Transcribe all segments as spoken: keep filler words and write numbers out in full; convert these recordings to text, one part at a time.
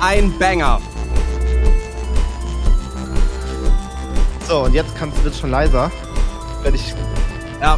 ein Banger. So, und jetzt wird es schon leiser. Wenn ich. Ja.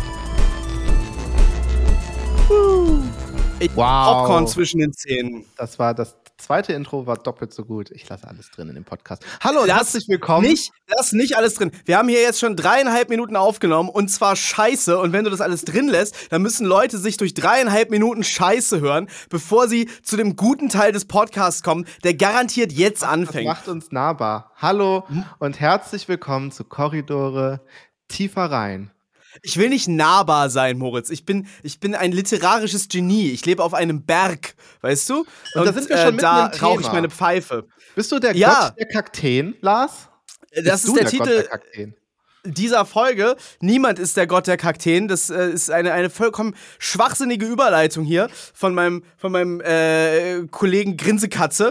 Ich Wow. Popcorn zwischen den Zähnen. Das war das zweite Intro, war doppelt so gut. Ich lasse alles drin in dem Podcast. Hallo und Lass herzlich willkommen. Nicht, lass nicht alles drin. Wir haben hier jetzt schon dreieinhalb Minuten aufgenommen und zwar Scheiße. Und wenn du das alles drin lässt, dann müssen Leute sich durch dreieinhalb Minuten Scheiße hören, bevor sie zu dem guten Teil des Podcasts kommen, der garantiert jetzt anfängt. Das macht uns nahbar. Hallo und herzlich willkommen zu Korridore tiefer rein. Ich will nicht nahbar sein, Moritz. Ich bin, ich bin ein literarisches Genie. Ich lebe auf einem Berg, weißt du? Und, und da sind wir schon äh, mitten da im Thema. rauche ich meine Pfeife. Bist du der ja. Gott der Kakteen, Lars? Das Bist ist du der, der Titel Gott der Kakteen? Dieser Folge. Niemand ist der Gott der Kakteen. Das äh, ist eine, eine vollkommen schwachsinnige Überleitung hier von meinem, von meinem äh, Kollegen Grinsekatze.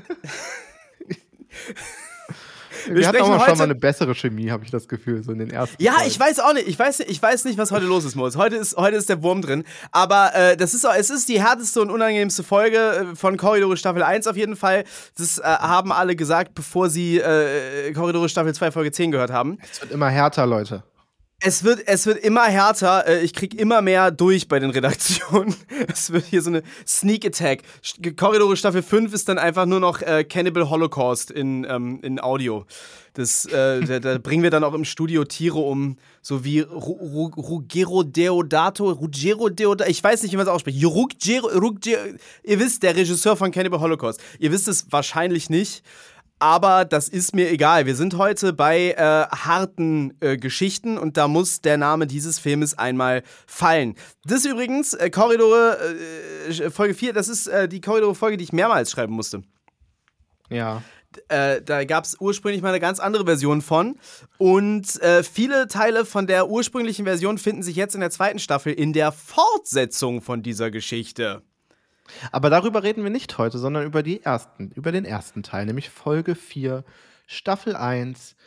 Wir, wir hatten auch schon mal eine bessere Chemie, habe ich das Gefühl, so in den ersten Ja, Folgen. Ich weiß auch nicht. Ich weiß, ich weiß nicht, was heute los ist, Moritz. Heute ist, heute ist der Wurm drin. Aber äh, das ist, es ist die härteste und unangenehmste Folge von Korridore Staffel eins auf jeden Fall. Das äh, haben alle gesagt, bevor sie äh, Korridore Staffel zwei Folge zehn gehört haben. Es wird immer härter, Leute. Es wird, es wird immer härter. Ich krieg immer mehr durch bei den Redaktionen. Es wird hier so eine Sneak Attack. Korridore Staffel fünf ist dann einfach nur noch äh, Cannibal Holocaust in, ähm, in Audio. Das, äh, da, da bringen wir dann auch im Studio Tiere um, so wie Ru- Ru- Ruggero Deodato, Ruggero Deodato, ich weiß nicht, wie man es ausspricht. Ruggero, Ruggero, ihr wisst, der Regisseur von Cannibal Holocaust. Ihr wisst es wahrscheinlich nicht. Aber das ist mir egal. Wir sind heute bei äh, harten äh, Geschichten und da muss der Name dieses Filmes einmal fallen. Das ist übrigens äh, Korridore äh, Folge vier, das ist äh, die Korridore-Folge, die ich mehrmals schreiben musste. Ja. Äh, da gab es ursprünglich mal eine ganz andere Version von und äh, viele Teile von der ursprünglichen Version finden sich jetzt in der zweiten Staffel in der Fortsetzung von dieser Geschichte. Aber darüber reden wir nicht heute, sondern über die ersten, über den ersten Teil, nämlich Folge vier, Staffel eins.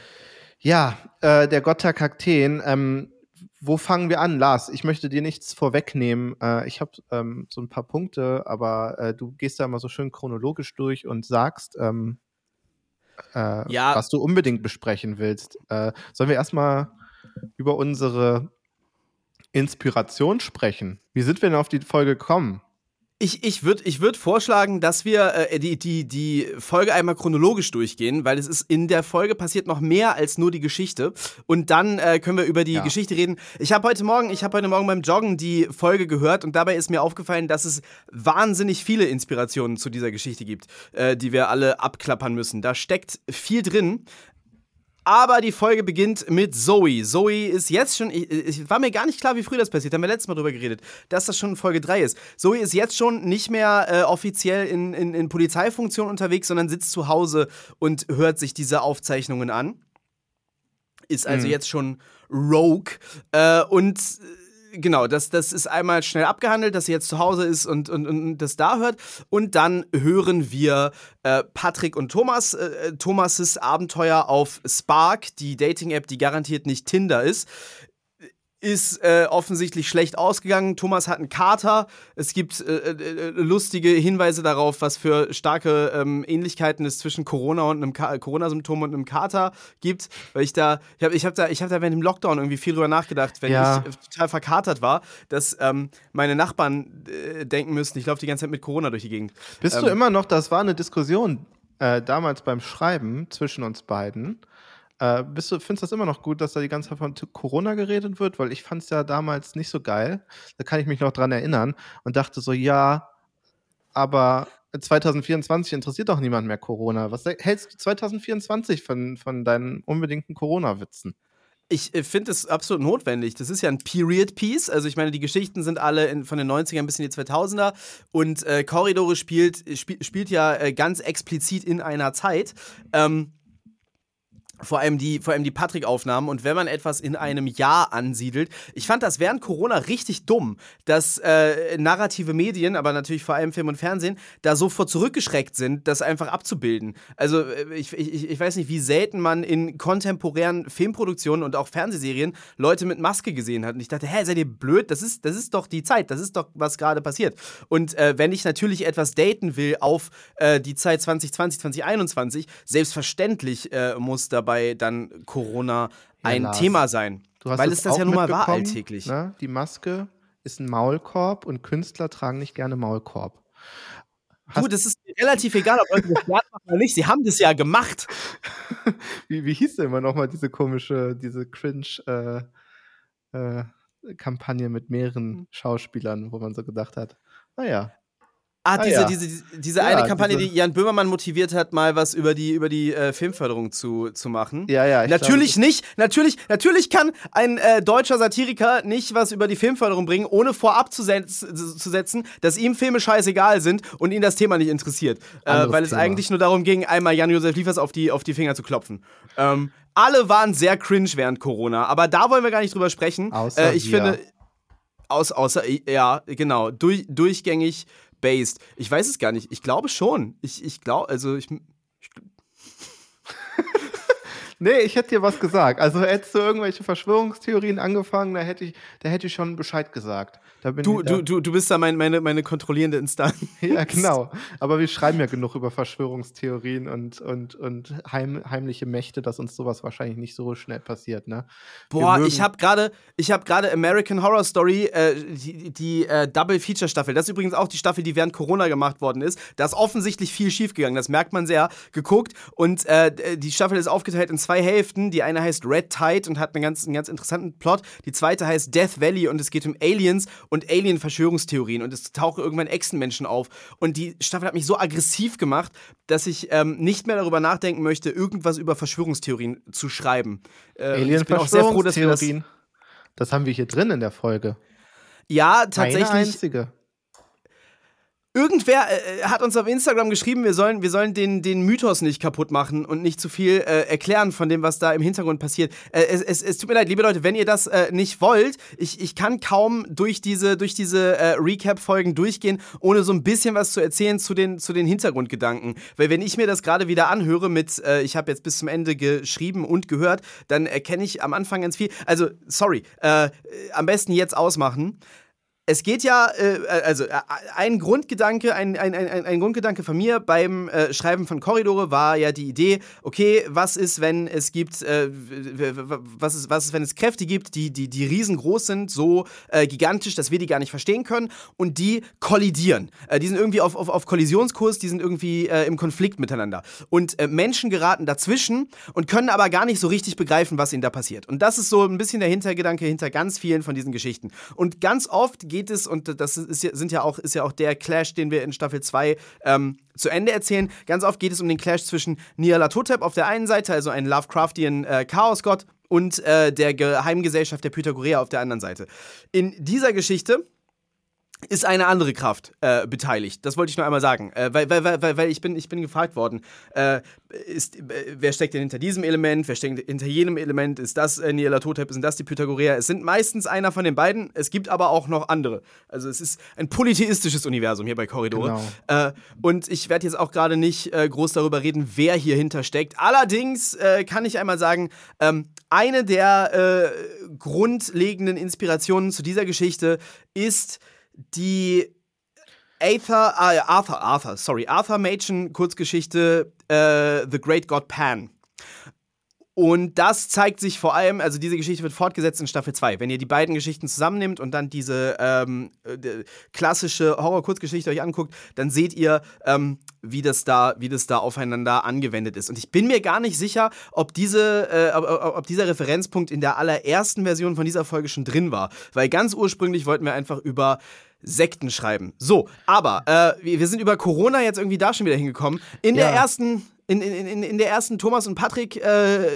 Ja, äh, der Gott der Kakteen. Ähm, wo fangen wir an, Lars? Ich möchte dir nichts vorwegnehmen. Äh, ich habe ähm, so ein paar Punkte, aber äh, du gehst da mal so schön chronologisch durch und sagst, ähm, äh, ja. was du unbedingt besprechen willst. Äh, sollen wir erstmal über unsere Inspiration sprechen? Wie sind wir denn auf die Folge gekommen? Ich, ich würde ich würd vorschlagen, dass wir äh, die, die, die Folge einmal chronologisch durchgehen, weil es ist in der Folge passiert noch mehr als nur die Geschichte. Und dann äh, können wir über die ja. Geschichte reden. Ich habe heute Morgen, ich habe heute Morgen beim Joggen die Folge gehört und dabei ist mir aufgefallen, dass es wahnsinnig viele Inspirationen zu dieser Geschichte gibt, äh, die wir alle abklappern müssen. Da steckt viel drin. Aber die Folge beginnt mit Zoe. Zoe ist jetzt schon, ich, ich war mir gar nicht klar, wie früh das passiert, da haben wir letztes Mal drüber geredet, dass das schon in Folge drei ist. Zoe ist jetzt schon nicht mehr äh, offiziell in, in, in Polizeifunktion unterwegs, sondern sitzt zu Hause und hört sich diese Aufzeichnungen an. Ist also mhm. jetzt schon Rogue. Äh, und genau, das, das ist einmal schnell abgehandelt, dass sie jetzt zu Hause ist und, und, und das da hört. Und dann hören wir äh, Patrick und Thomas, äh, Thomas' Abenteuer auf Spark, die Dating-App, die garantiert nicht Tinder ist. Ist äh, offensichtlich schlecht ausgegangen. Thomas hat einen Kater. Es gibt äh, äh, lustige Hinweise darauf, was für starke ähm, Ähnlichkeiten es zwischen Corona und einem Ka- Corona-Symptom und einem Kater gibt. Weil ich da, ich habe ich hab da, ich hab da während dem Lockdown irgendwie viel drüber nachgedacht, wenn ja. ich äh, total verkatert war, dass ähm, meine Nachbarn äh, denken müssten, ich laufe die ganze Zeit mit Corona durch die Gegend. Bist ähm, du immer noch, das war eine Diskussion äh, damals beim Schreiben zwischen uns beiden. Äh, bist du, findest du das immer noch gut, dass da die ganze Zeit von Corona geredet wird? Weil ich fand es ja damals nicht so geil. Da kann ich mich noch dran erinnern und dachte so, ja, aber zwanzig vierundzwanzig interessiert doch niemand mehr Corona. Was hältst du zwanzig vierundzwanzig von, von deinen unbedingten Corona-Witzen? Ich äh, finde es absolut notwendig. Das ist ja ein Period-Piece. Also ich meine, die Geschichten sind alle in, von den neunzigern bis in die zweitausender. Und äh, Korridore spielt, spiel, spielt ja äh, ganz explizit in einer Zeit. Ähm, Vor allem die, vor allem die Patrick-Aufnahmen. Und wenn man etwas in einem Jahr ansiedelt, ich fand das während Corona richtig dumm, dass äh, narrative Medien, aber natürlich vor allem Film und Fernsehen, da so vor zurückgeschreckt sind, das einfach abzubilden. Also ich, ich, ich weiß nicht, wie selten man in kontemporären Filmproduktionen und auch Fernsehserien Leute mit Maske gesehen hat. Und ich dachte, hä, seid ihr blöd? Das ist, das ist doch die Zeit, das ist doch, was gerade passiert. Und äh, wenn ich natürlich etwas daten will auf äh, die Zeit zwanzig zwanzig, zwanzig einundzwanzig, selbstverständlich äh, muss dabei dann Corona ein ja, Thema sein. Du hast weil es es das ja nun mal war alltäglich. Ne? Die Maske ist ein Maulkorb und Künstler tragen nicht gerne Maulkorb. Hast du, das ist relativ egal, ob Leute das machen oder nicht. Sie haben das ja gemacht. wie, wie hieß denn immer nochmal diese komische, diese cringe äh, äh, Kampagne mit mehreren Schauspielern, wo man so gedacht hat, naja. Ah, ah, diese, ja. diese, diese, diese ja, eine Kampagne, diese... die Jan Böhmermann motiviert hat, mal was über die, über die äh, Filmförderung zu, zu machen. Ja, ja. Ich natürlich glaube, nicht, natürlich, natürlich kann ein äh, deutscher Satiriker nicht was über die Filmförderung bringen, ohne vorab zu, se- zu setzen, dass ihm Filme scheißegal sind und ihn das Thema nicht interessiert. Äh, weil es Thema. eigentlich nur darum ging, einmal Jan-Josef Liefers auf die, auf die Finger zu klopfen. Ähm, alle waren sehr cringe während Corona, aber da wollen wir gar nicht drüber sprechen. Außer äh, ich wir. finde, aus, außer, ja, genau, durch, durchgängig based. Ich weiß es gar nicht. Ich glaube schon. Ich, ich glaube, also ich, ich Nee, ich hätte dir was gesagt. Also hättest du irgendwelche Verschwörungstheorien angefangen, da hätte ich, da hätte ich schon Bescheid gesagt. Da bin du, ich, da du, du, du bist da mein, meine, meine kontrollierende Instanz. Ja, genau. Aber wir schreiben ja genug über Verschwörungstheorien und, und, und heim, heimliche Mächte, dass uns sowas wahrscheinlich nicht so schnell passiert, ne? Boah, ich habe gerade ich habe gerade American Horror Story, äh, die, die äh, Double-Feature-Staffel. Das ist übrigens auch die Staffel, die während Corona gemacht worden ist. Da ist offensichtlich viel schiefgegangen, das merkt man sehr, geguckt. Und äh, die Staffel ist aufgeteilt in zwei Hälften. Die eine heißt Red Tide und hat einen ganz, einen ganz interessanten Plot. Die zweite heißt Death Valley und es geht um Aliens und Alien-Verschwörungstheorien. Und es tauchen irgendwann Echsenmenschen auf. Und die Staffel hat mich so aggressiv gemacht, dass ich ähm, nicht mehr darüber nachdenken möchte, irgendwas über Verschwörungstheorien zu schreiben. Äh, ich bin auch sehr froh, dass wir das... Das haben wir hier drin in der Folge. Ja, tatsächlich. Eine einzige. Irgendwer äh, hat uns auf Instagram geschrieben, wir sollen, wir sollen den, den Mythos nicht kaputt machen und nicht zu viel äh, erklären von dem, was da im Hintergrund passiert. Äh, es, es, es tut mir leid, liebe Leute, wenn ihr das äh, nicht wollt, ich, ich kann kaum durch diese, durch diese äh, Recap-Folgen durchgehen, ohne so ein bisschen was zu erzählen zu den, zu den Hintergrundgedanken. Weil wenn ich mir das gerade wieder anhöre mit, äh, ich habe jetzt bis zum Ende geschrieben und gehört, dann erkenne ich am Anfang ganz viel. Also, sorry, äh, am besten jetzt ausmachen. Es geht ja, äh, also äh, ein Grundgedanke, ein, ein, ein, ein Grundgedanke von mir beim äh, Schreiben von Korridore war ja die Idee, okay, was ist, wenn es gibt, äh, was ist, was ist, wenn es Kräfte gibt, die, die, die riesengroß sind, so äh, gigantisch, dass wir die gar nicht verstehen können und die kollidieren. Äh, die sind irgendwie auf, auf, auf Kollisionskurs, die sind irgendwie äh, im Konflikt miteinander. Und äh, Menschen geraten dazwischen und können aber gar nicht so richtig begreifen, was ihnen da passiert. Und das ist so ein bisschen der Hintergedanke hinter ganz vielen von diesen Geschichten. Und ganz oft geht geht es, und das ist ja, sind ja auch, ist ja auch der Clash, den wir in Staffel zwei ähm, zu Ende erzählen. Ganz oft geht es um den Clash zwischen Nyarlathotep auf der einen Seite, also ein Lovecraftian äh, Chaosgott, und äh, der Geheimgesellschaft der Pythagoreer auf der anderen Seite. In dieser Geschichte ist eine andere Kraft äh, beteiligt. Das wollte ich nur einmal sagen. Äh, weil, weil, weil, weil ich bin, ich bin gefragt worden, äh, ist, äh, wer steckt denn hinter diesem Element, wer steckt hinter jenem Element, ist das äh, Nyarlathotep, sind das die Pythagoreer? Es sind meistens einer von den beiden, es gibt aber auch noch andere. Also es ist ein polytheistisches Universum hier bei Korridore. Genau. Äh, und ich werde jetzt auch gerade nicht äh, groß darüber reden, wer hier hinter steckt. Allerdings äh, kann ich einmal sagen, ähm, eine der äh, grundlegenden Inspirationen zu dieser Geschichte ist die Arthur, äh, Arthur, Arthur, sorry, Arthur Machen Kurzgeschichte äh, The Great God Pan. Und das zeigt sich vor allem, also diese Geschichte wird fortgesetzt in Staffel zwei. Wenn ihr die beiden Geschichten zusammennimmt und dann diese ähm, äh, klassische Horror-Kurzgeschichte euch anguckt, dann seht ihr, ähm, wie das da, wie das da aufeinander angewendet ist. Und ich bin mir gar nicht sicher, ob, diese, äh, ob, ob dieser Referenzpunkt in der allerersten Version von dieser Folge schon drin war. Weil ganz ursprünglich wollten wir einfach über Sekten schreiben. So, aber äh, wir sind über Corona jetzt irgendwie da schon wieder hingekommen. In ja. der ersten... In, in, in der ersten Thomas und Patrick äh,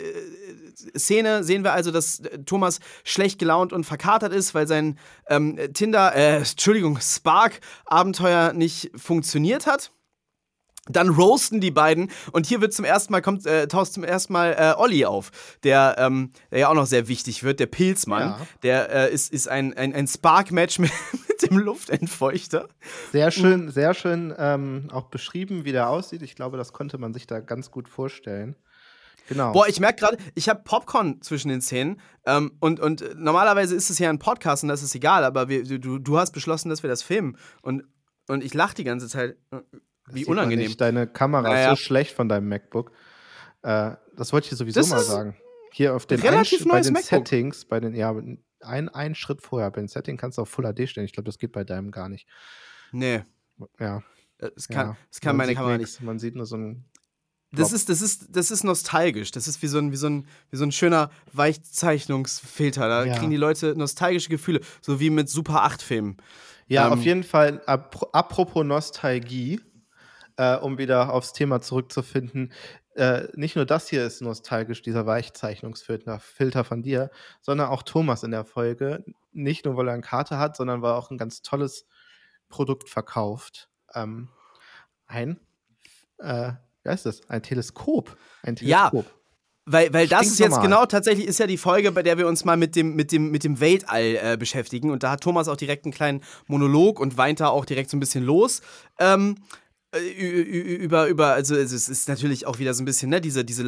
Szene sehen wir also, dass Thomas schlecht gelaunt und verkatert ist, weil sein ähm, Tinder, äh, Entschuldigung, Spark-Abenteuer nicht funktioniert hat. Dann roasten die beiden und hier wird zum ersten Mal, kommt, äh, taucht zum ersten Mal äh, Olli auf, der, ähm, der ja auch noch sehr wichtig wird, der Pilzmann. Ja. Der äh, ist, ist ein, ein, ein Spark-Match mit, mit dem Luftentfeuchter. Sehr schön, sehr schön ähm, auch beschrieben, wie der aussieht. Ich glaube, das konnte man sich da ganz gut vorstellen. Genau. Boah, ich merke gerade, ich habe Popcorn zwischen den Zähnen ähm, und, und normalerweise ist es ja ein Podcast und das ist egal, aber wir, du, du hast beschlossen, dass wir das filmen und, und ich lache die ganze Zeit. Wie Sieht unangenehm. Man nicht. Deine Kamera naja. ist so schlecht von deinem MacBook. Äh, das wollte ich dir sowieso das mal sagen. Hier auf den relativ Einsch- bei neues den MacBook. Settings, bei den, ja, ein, ein Schritt vorher, bei den Settings kannst du auf Full H D stellen. Ich glaube, das geht bei deinem gar nicht. Nee. Ja. Es kann, ja. es kann Man meine Kamera nix. nicht. Man sieht nur so ein. Das ist, das, ist, das ist nostalgisch. Das ist wie so ein, wie so ein, wie so ein schöner Weichzeichnungsfilter. Da Ja. kriegen die Leute nostalgische Gefühle. So wie mit Super acht Filmen. Ja, Ähm, auf jeden Fall, ap- apropos Nostalgie, äh, um wieder aufs Thema zurückzufinden, äh, nicht nur das hier ist nostalgisch, dieser Weichzeichnungsfilter Filter von dir, sondern auch Thomas in der Folge. Nicht nur, weil er eine Karte hat, sondern weil er auch ein ganz tolles Produkt verkauft. Ähm, ein, äh, wie heißt das? Ein Teleskop. Ein Ja. Teleskop. Weil, weil das ist jetzt Stinknormal. genau, tatsächlich ist ja die Folge, bei der wir uns mal mit dem, mit dem, mit dem Weltall äh, beschäftigen. Und da hat Thomas auch direkt einen kleinen Monolog und weint da auch direkt so ein bisschen los. Ähm, äh, ü- ü- über, über, also es ist natürlich auch wieder so ein bisschen, ne, diese, diese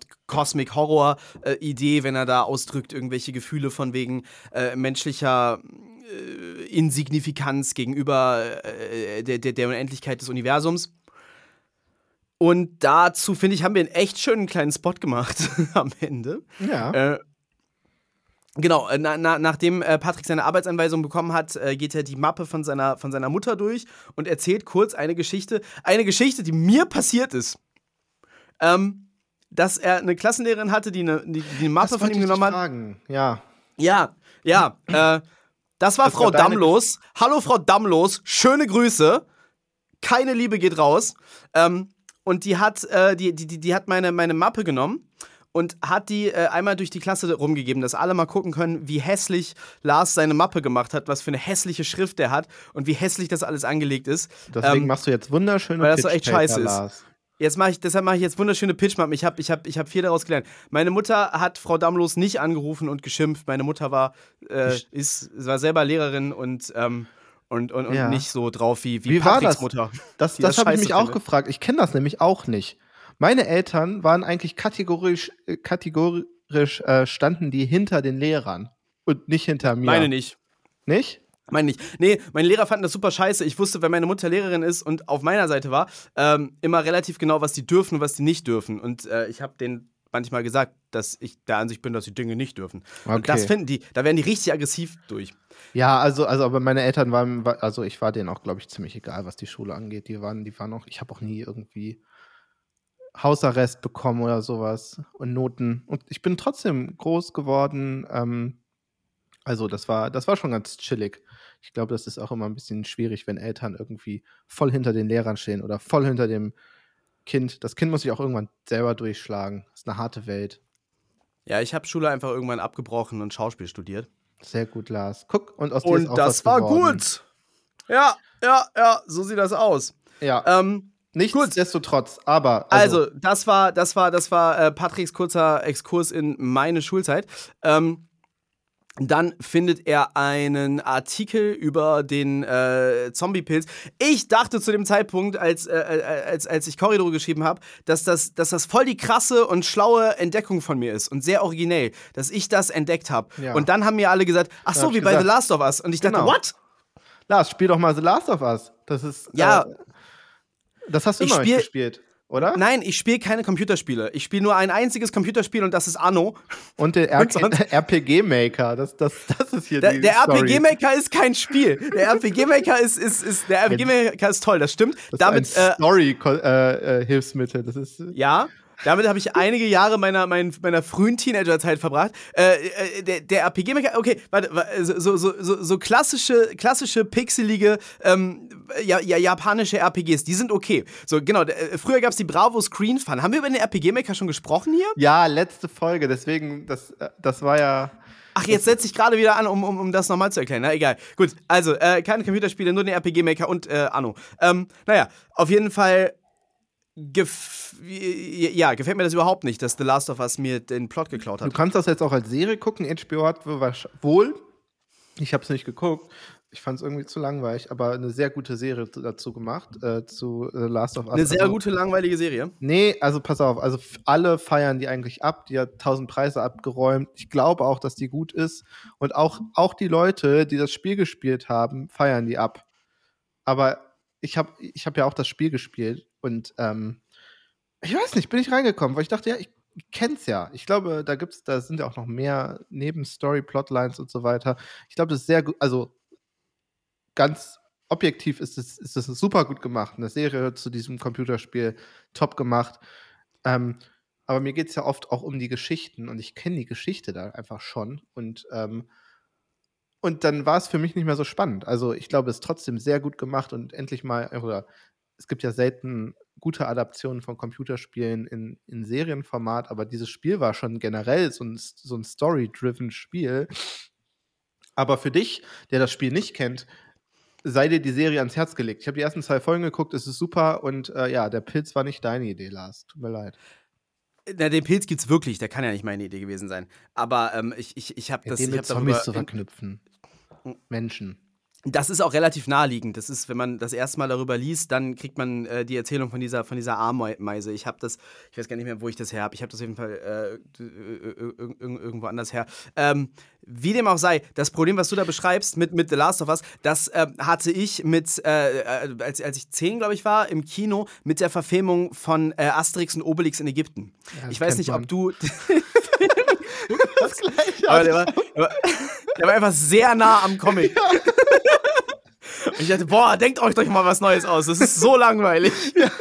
Lovecraft-Cosmic-Horror-Idee, wenn er da ausdrückt, irgendwelche Gefühle von wegen äh, menschlicher äh, Insignifikanz gegenüber äh, der, der, der Unendlichkeit des Universums. Und dazu, finde ich, haben wir einen echt schönen kleinen Spot gemacht am Ende. Ja. Äh, genau, äh, na, na, nachdem äh, Patrick seine Arbeitsanweisung bekommen hat, äh, geht er die Mappe von seiner, von seiner Mutter durch und erzählt kurz eine Geschichte. Eine Geschichte, die mir passiert ist. Ähm, dass er eine Klassenlehrerin hatte, die eine, die, die eine Mappe Das von wollte ihm ich dich genommen hat. fragen. Ja. Ja, ja. Äh, das war Das Frau war deine Dammlos. Hallo, Frau Dammlos. Schöne Grüße. Keine Liebe geht raus. Ähm, Und die hat, äh, die, die, die, die hat meine, meine Mappe genommen und hat die äh, einmal durch die Klasse rumgegeben, dass alle mal gucken können, wie hässlich Lars seine Mappe gemacht hat, was für eine hässliche Schrift der hat und wie hässlich das alles angelegt ist. Deswegen Ähm, machst du jetzt wunderschöne weil das so echt Pitchpaper, scheiße ist. Lars. Jetzt mache ich, deshalb mache ich jetzt wunderschöne Pitchmappen. Ich habe ich hab, ich hab viel daraus gelernt. Meine Mutter hat Frau Dammlos nicht angerufen und geschimpft. Meine Mutter war, äh, ist, war selber Lehrerin und ähm, Und, und, und Ja. nicht so drauf wie, wie, Wie war Patricks das? Mutter. Das, die das habe ich scheiße mich auch findet. gefragt. Ich kenne das nämlich auch nicht. Meine Eltern waren eigentlich kategorisch, äh, kategorisch äh, standen die hinter den Lehrern und nicht hinter mir. Meine nicht. Nicht? Meine nicht. Nee, meine Lehrer fanden das super scheiße. Ich wusste, wenn meine Mutter Lehrerin ist und auf meiner Seite war, ähm, immer relativ genau, was die dürfen und was die nicht dürfen. Und äh, ich habe denen manchmal gesagt, dass ich der Ansicht bin, dass die Dinge nicht dürfen. Okay. Und das finden die, da werden die richtig aggressiv durch. Ja, also, also aber meine Eltern waren, war- also ich war denen auch, glaube ich, ziemlich egal, was die Schule angeht. Die waren, die waren auch, ich habe auch nie irgendwie Hausarrest bekommen oder sowas und Noten. Und ich bin trotzdem groß geworden. Ähm, also das war, das war schon ganz chillig. Ich glaube, das ist auch immer ein bisschen schwierig, wenn Eltern irgendwie voll hinter den Lehrern stehen oder voll hinter dem Kind. Das Kind muss sich auch irgendwann selber durchschlagen. Das ist eine harte Welt. Ja, ich habe Schule einfach irgendwann abgebrochen und Schauspiel studiert. Sehr gut, Lars. Guck, und aus dir ist Und auch das was war geworden. gut. Ja, ja, ja, so sieht das aus. Ja, Ähm, nichtsdestotrotz, aber. Also, das war, das war, das war äh, Patricks kurzer Exkurs in meine Schulzeit. Ähm, dann findet er einen Artikel über den äh, Zombie-Pilz. Ich dachte zu dem Zeitpunkt, als, äh, als, als ich Korridor geschrieben habe, dass das, dass das voll die krasse und schlaue Entdeckung von mir ist und sehr originell, dass ich das entdeckt habe. Ja. Und dann haben mir alle gesagt, ach Da so, hab wie ich bei gesagt, The Last of Us. Und ich dachte, genau. what? Lars, spiel doch mal The Last of Us. Das ist. Ja. Äh, das hast du Ich noch nicht spiel- gespielt, oder? Nein, ich spiele keine Computerspiele. Ich spiele nur ein einziges Computerspiel und das ist Anno. Und der R- Und sonst- R P G-Maker. Das, das, das ist hier Der, die der Story. R P G-Maker ist kein Spiel. Der R P G-Maker ist, ist, ist, der R P G-Maker ist toll, das stimmt. Das Damit, ist ein äh, Story-Hilfsmittel. Das ist. ja, damit habe ich einige Jahre meiner, mein, meiner frühen Teenagerzeit verbracht. Äh, äh, der, der R P G-Maker, okay, warte, warte, so, so, so, so klassische, klassische, pixelige, ähm, ja, ja, japanische R P Gs, die sind okay. So, genau, äh, früher gab es die Bravo Screen Fun. Haben wir über den R P G-Maker schon gesprochen hier? Ja, letzte Folge. Deswegen, das, äh, das war ja. Ach, jetzt setze ich gerade wieder an, um, um, um das nochmal zu erklären. Na, egal. Gut, also, äh, keine Computerspiele, nur den R P G-Maker und äh, Anno. Ähm, naja, auf jeden Fall Gef ja, gefällt mir das überhaupt nicht, dass The Last of Us mir den Plot geklaut hat. Du kannst das jetzt auch als Serie gucken. H B O hat wohl, ich habe es nicht geguckt, ich fand es irgendwie zu langweilig, aber eine sehr gute Serie dazu gemacht, äh, zu The Last of Us. Eine sehr also, gute, langweilige Serie? Nee, also pass auf, also alle feiern die eigentlich ab, die hat tausend Preise abgeräumt. Ich glaube auch, dass die gut ist. Und auch, auch die Leute, die das Spiel gespielt haben, feiern die ab. Aber ich habe ich hab ja auch das Spiel gespielt und ähm, ich weiß nicht, bin ich reingekommen, weil ich dachte, ja, ich kenn's ja. Ich glaube, da gibt's, da sind ja auch noch mehr Nebenstory, Plotlines und so weiter. Ich glaube, das ist sehr gut, also ganz objektiv ist es, ist es super gut gemacht. Eine Serie zu diesem Computerspiel, top gemacht. Ähm, aber mir geht es ja oft auch um die Geschichten und ich kenne die Geschichte da einfach schon. Und, ähm, und dann war es für mich nicht mehr so spannend. Also ich glaube, es ist trotzdem sehr gut gemacht und endlich mal, oder es gibt ja selten gute Adaptionen von Computerspielen in, in Serienformat, aber dieses Spiel war schon generell so ein, so ein Story-driven Spiel. Aber für dich, der das Spiel nicht kennt, sei dir die Serie ans Herz gelegt. Ich habe die ersten zwei Folgen geguckt, es ist super und äh, ja, der Pilz war nicht deine Idee, Lars. Tut mir leid. Na, den Pilz gibt's wirklich, der kann ja nicht meine Idee gewesen sein. Aber ähm, ich, ich, ich habe Ja, das. den Ich mit hab Zombies darüber zu verknüpfen. Menschen. Das ist auch relativ naheliegend. Das ist, wenn man das erste Mal darüber liest, dann kriegt man äh, die Erzählung von dieser, von dieser Ameise. Ich habe das, ich weiß gar nicht mehr, wo ich das her habe. Ich habe das auf jeden Fall äh, irgendwo anders her. Ähm, wie dem auch sei, das Problem, was du da beschreibst mit, mit The Last of Us, das äh, hatte ich mit, äh, als, als ich zehn, glaube ich, war, im Kino mit der Verfilmung von äh, Asterix und Obelix in Ägypten. Ja, ich weiß nicht, man. ob du... das Gleiche. Aber der war, der, war, der war einfach sehr nah am Comic. Ja. Und ich dachte, boah, denkt euch doch mal was Neues aus. Das ist so langweilig. Ja.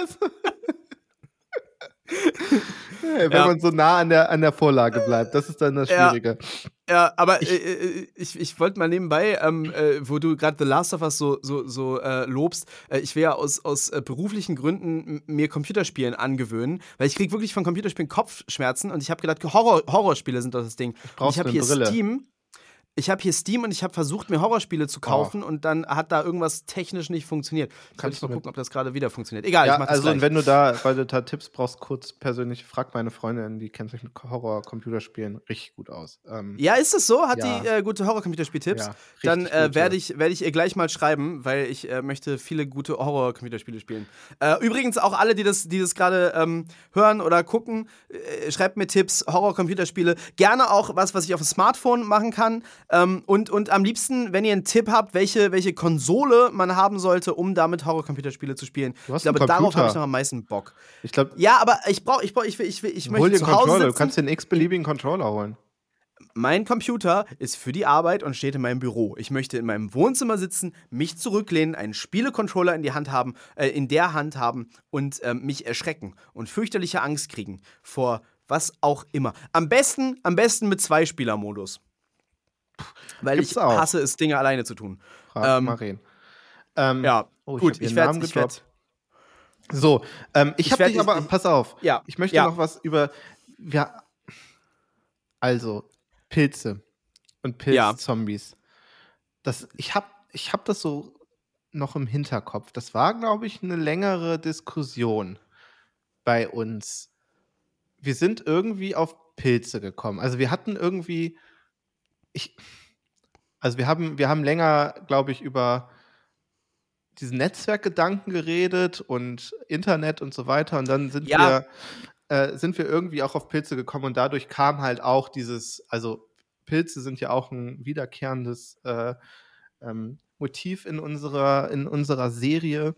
Hey, wenn ja. man so nah an der, an der Vorlage bleibt, das ist dann das Schwierige. Ja, ja aber ich, äh, ich, ich wollte mal nebenbei, ähm, äh, wo du gerade The Last of Us so, so, so äh, lobst, äh, ich will ja aus, aus äh, beruflichen Gründen mir Computerspielen angewöhnen, weil ich krieg wirklich von Computerspielen Kopfschmerzen und ich habe gedacht, Horror, Horrorspiele sind doch das Ding. Und ich habe hier Brille. Steam. Ich habe hier Steam und ich habe versucht, mir Horrorspiele zu kaufen oh. und dann hat da irgendwas technisch nicht funktioniert. Kannst du mal gucken, ob das gerade wieder funktioniert. Egal, ja, ich mach das also gleich. Und wenn du da, weil du da Tipps brauchst, kurz persönlich, frag meine Freundin, die kennt sich mit Horror-Computerspielen richtig gut aus. Ähm, ja, ist das so? Hat ja. die äh, gute Horror-Computerspiel-Tipps? Ja, dann äh, werde ich, werd ich ihr gleich mal schreiben, weil ich äh, möchte viele gute Horror-Computerspiele spielen. Äh, übrigens auch alle, die das, die das gerade ähm, hören oder gucken, äh, schreibt mir Tipps, Horror-Computerspiele. Gerne auch was, was ich auf dem Smartphone machen kann. Ähm, und, und am liebsten, wenn ihr einen Tipp habt, welche, welche Konsole man haben sollte, um damit Horror-Computerspiele zu spielen. Du hast ich glaube, darauf habe ich noch am meisten Bock. Ich glaub, ja, aber ich brauche, ich brauche, ich will, ich will, ich möchte hol dir zu einen Hause Controller. sitzen. Du kannst den x-beliebigen Controller holen. Mein Computer ist für die Arbeit und steht in meinem Büro. Ich möchte in meinem Wohnzimmer sitzen, mich zurücklehnen, einen Spielecontroller in die Hand haben, äh, in der Hand haben und äh, mich erschrecken und fürchterliche Angst kriegen vor was auch immer. Am besten, am besten mit Zwei-Spieler-Modus. Weil Gibt's ich auch. hasse es, Dinge alleine zu tun. Ähm, Marien. Ähm, ja, oh, ich gut, ich werde ich werd, So, ähm, ich, ich habe dich aber, ich, pass auf, ja, ich möchte ja. noch was über, ja, also, Pilze und Pilzzombies. Das, ich habe ich hab das so noch im Hinterkopf. Das war, glaube ich, eine längere Diskussion bei uns. Wir sind irgendwie auf Pilze gekommen. Also wir hatten irgendwie, ich, also wir haben, wir haben länger, glaube ich, über diesen Netzwerkgedanken geredet und Internet und so weiter. Und dann sind ja. wir äh, sind wir irgendwie auch auf Pilze gekommen und dadurch kam halt auch dieses, also Pilze sind ja auch ein wiederkehrendes äh, ähm, Motiv in unserer, in unserer Serie.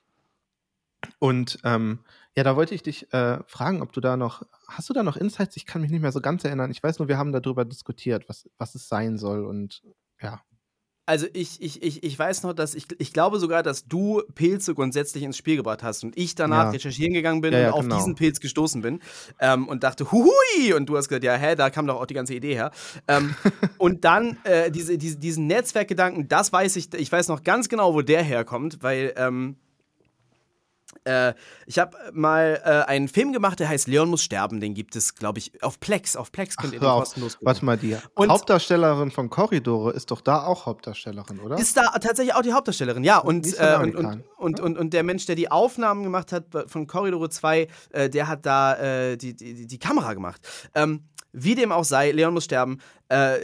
Und ähm, ja, da wollte ich dich äh, fragen, ob du da noch, hast du da noch Insights? Ich kann mich nicht mehr so ganz erinnern. Ich weiß nur, wir haben darüber diskutiert, was, was es sein soll und ja. Also ich, ich, ich, ich weiß noch, dass ich, ich glaube sogar, dass du Pilze grundsätzlich ins Spiel gebracht hast und ich danach ja. recherchieren gegangen bin ja, ja, und auf genau. diesen Pilz gestoßen bin ähm, und dachte, huhui! Und du hast gesagt, ja, hä, da kam doch auch die ganze Idee her. Ähm, und dann äh, diese, diese, diesen Netzwerkgedanken, das weiß ich, ich weiß noch ganz genau, wo der herkommt, weil ähm, Äh, ich habe mal äh, einen Film gemacht, der heißt Leon muss sterben. Den gibt es, glaube ich, auf Plex. Auf Plex könnt Ach, ihr hör den auf. kostenlos gucken. Warte mal, die Und Hauptdarstellerin von Corridore ist doch da auch Hauptdarstellerin, oder? ist da tatsächlich auch die Hauptdarstellerin, ja. Und, Nicht so äh, nah und, und, getan. und, und, und der Mensch, der die Aufnahmen gemacht hat von Corridore zwei, äh, der hat da äh, die, die, die Kamera gemacht. Ähm, wie dem auch sei, Leon muss sterben. Äh,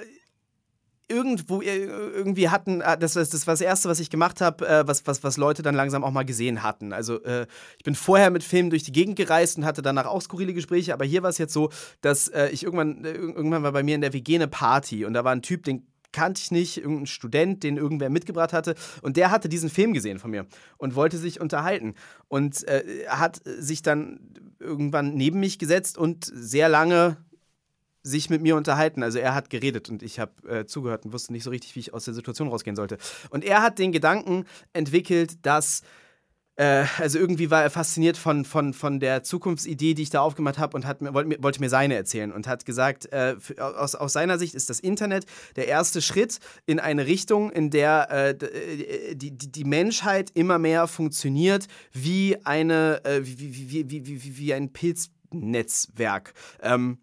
Irgendwo, irgendwie hatten, das war das, war das Erste, was ich gemacht habe, äh, was, was, was Leute dann langsam auch mal gesehen hatten. Also äh, ich bin vorher mit Filmen durch die Gegend gereist und hatte danach auch skurrile Gespräche, aber hier war es jetzt so, dass äh, ich irgendwann, äh, irgendwann war bei mir in der W G eine Party und da war ein Typ, den kannte ich nicht, irgendein Student, den irgendwer mitgebracht hatte und der hatte diesen Film gesehen von mir und wollte sich unterhalten und äh, hat sich dann irgendwann neben mich gesetzt und sehr lange sich mit mir unterhalten. Also er hat geredet und ich habe äh, zugehört und wusste nicht so richtig, wie ich aus der Situation rausgehen sollte. Und er hat den Gedanken entwickelt, dass äh, also irgendwie war er fasziniert von, von, von der Zukunftsidee, die ich da aufgemacht habe und hat, wollte, mir, wollte mir seine erzählen und hat gesagt, äh, für, aus, aus seiner Sicht ist das Internet der erste Schritt in eine Richtung, in der äh, die, die, die Menschheit immer mehr funktioniert wie, eine, äh, wie, wie, wie, wie, wie, wie ein Pilznetzwerk. Ähm,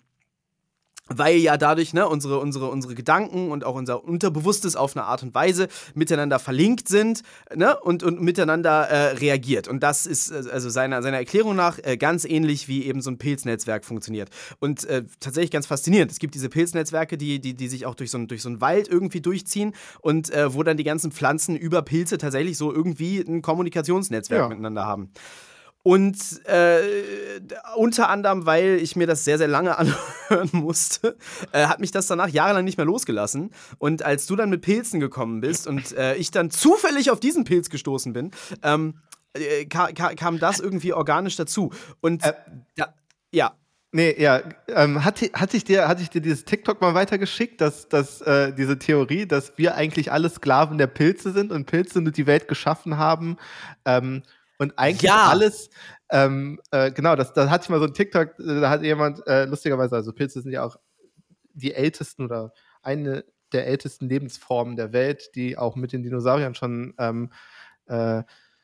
Weil ja dadurch ne, unsere, unsere, unsere Gedanken und auch unser Unterbewusstes auf eine Art und Weise miteinander verlinkt sind ne, und, und miteinander äh, reagiert. Und das ist also seiner, seiner Erklärung nach äh, ganz ähnlich, wie eben so ein Pilznetzwerk funktioniert. Und äh, tatsächlich ganz faszinierend. Es gibt diese Pilznetzwerke, die, die, die sich auch durch so, ein, durch so einen Wald irgendwie durchziehen und äh, wo dann die ganzen Pflanzen über Pilze tatsächlich so irgendwie ein Kommunikationsnetzwerk Ja. miteinander haben. Und äh, unter anderem, weil ich mir das sehr, sehr lange anhören musste, äh, hat mich das danach jahrelang nicht mehr losgelassen. Und als du dann mit Pilzen gekommen bist und äh, ich dann zufällig auf diesen Pilz gestoßen bin, ähm, äh, ka- ka- kam das irgendwie organisch dazu. Und Äh, da, ja. Nee, ja, ähm, hatte, hatte, ich dir, hatte ich dir dieses TikTok mal weitergeschickt, dass, dass äh, diese Theorie, dass wir eigentlich alle Sklaven der Pilze sind und Pilze nur die Welt geschaffen haben ähm, und eigentlich Ja. alles, ähm, äh, genau, das, da hatte ich mal so ein TikTok, da hat jemand, äh, lustigerweise, also Pilze sind ja auch die ältesten oder eine der ältesten Lebensformen der Welt, die auch mit den Dinosauriern schon ähm, äh,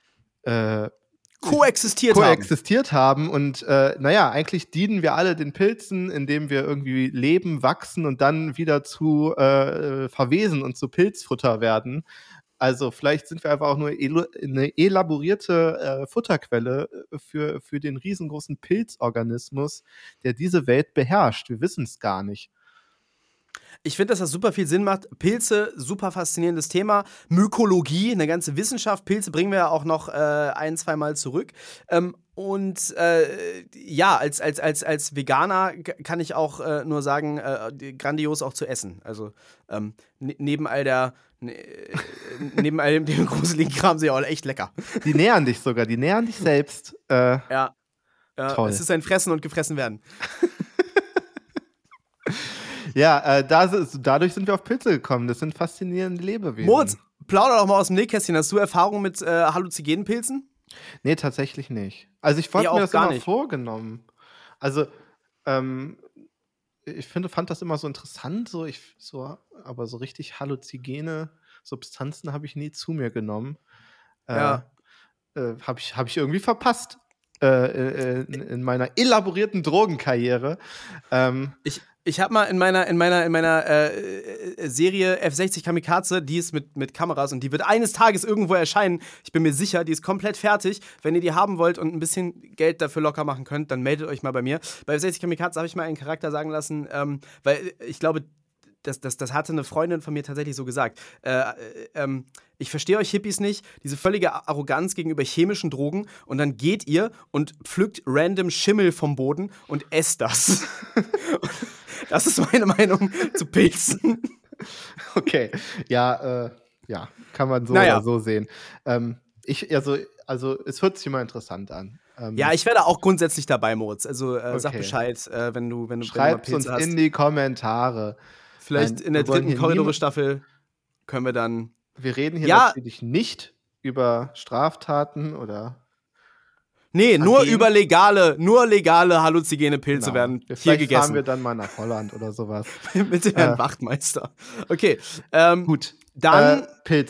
äh, koexistiert, koexistiert haben. haben. Und äh, naja, eigentlich dienen wir alle den Pilzen, indem wir irgendwie leben, wachsen und dann wieder zu äh, verwesen und zu Pilzfutter werden. Also vielleicht sind wir einfach auch nur elo- eine elaborierte äh, Futterquelle für, für den riesengroßen Pilzorganismus, der diese Welt beherrscht. Wir wissen es gar nicht. Ich finde, dass das super viel Sinn macht. Pilze, super faszinierendes Thema. Mykologie, eine ganze Wissenschaft. Pilze bringen wir ja auch noch äh, ein, zwei Mal zurück. Ähm, und äh, ja, als, als, als, als Veganer kann ich auch äh, nur sagen, äh, grandios auch zu essen. Also ähm, ne- neben all der ne, neben all dem, dem gruseligen Kram sind ja auch echt lecker. Die nähern dich sogar, die nähern dich selbst. Äh, Ja. ja toll. Es ist ein Fressen und gefressen werden. Ja, äh, da, dadurch sind wir auf Pilze gekommen. Das sind faszinierende Lebewesen. Moritz, plauder doch mal aus dem Nähkästchen. Hast du Erfahrung mit äh, halluzinogenen Pilzen? Nee, tatsächlich nicht. Also ich Nee, wollte auch mir das gar immer nicht. vorgenommen. Also, ähm, ich finde, fand das immer so interessant, so, ich, so, aber so richtig halluzinogene Substanzen habe ich nie zu mir genommen. Ja. Äh, äh, habe ich, hab ich irgendwie verpasst äh, äh, in, in meiner elaborierten Drogenkarriere. Ähm, Ich, ich habe mal in meiner, in meiner, in meiner äh, Serie F sechzig Kamikaze, die ist mit, mit Kameras und die wird eines Tages irgendwo erscheinen. Ich bin mir sicher, die ist komplett fertig. Wenn ihr die haben wollt und ein bisschen Geld dafür locker machen könnt, dann meldet euch mal bei mir. Bei F sechzig Kamikaze habe ich mal einen Charakter sagen lassen, ähm, weil ich glaube, das, das, das hatte eine Freundin von mir tatsächlich so gesagt. Äh, äh, ähm, ich verstehe euch Hippies nicht, diese völlige Arroganz gegenüber chemischen Drogen und dann geht ihr und pflückt random Schimmel vom Boden und esst das. Das ist meine Meinung zu Pilzen. Okay, ja, äh, ja, kann man so Naja. oder so sehen. Ähm, ich, also, also, es hört sich immer interessant an. Ähm, Ja, ich wäre da auch grundsätzlich dabei, Moritz. Also äh, sag Okay. Bescheid, äh, wenn du, wenn du, wenn du mal Schreibt uns Pilze hast. in die Kommentare. Vielleicht Nein, in der wir wollen dritten hier Korridore-Staffel können wir dann. Wir reden hier Ja. natürlich nicht über Straftaten oder. Nee, nur Vergehen. über legale, nur legale halluzinogene Pilze Genau. werden Wir- hier Vielleicht fahren wir gegessen. dann mal nach Holland oder sowas. Mit dem Herrn Äh. Wachtmeister. Okay. Ähm, Gut. Dann. Äh, Pilze.